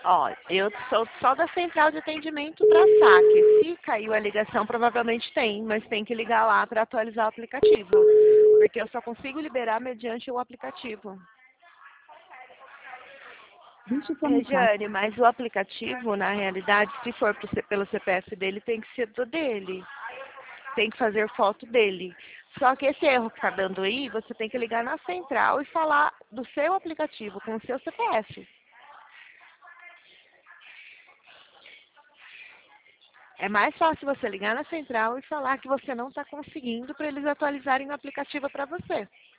Ó, eu sou só da central de atendimento para saque. Se caiu a ligação, provavelmente tem, mas tem que ligar lá para atualizar o aplicativo. Porque eu só consigo liberar mediante o aplicativo. Deixe sua mensagem. Regiane, mas o aplicativo, na realidade, se for pelo CPF dele, tem que ser do dele. Tem que fazer foto dele. Só que esse erro que está dando aí, você tem que ligar na central e falar do seu aplicativo com o seu CPF. É mais fácil você ligar na central e falar que você não está conseguindo para eles atualizarem o aplicativo para você.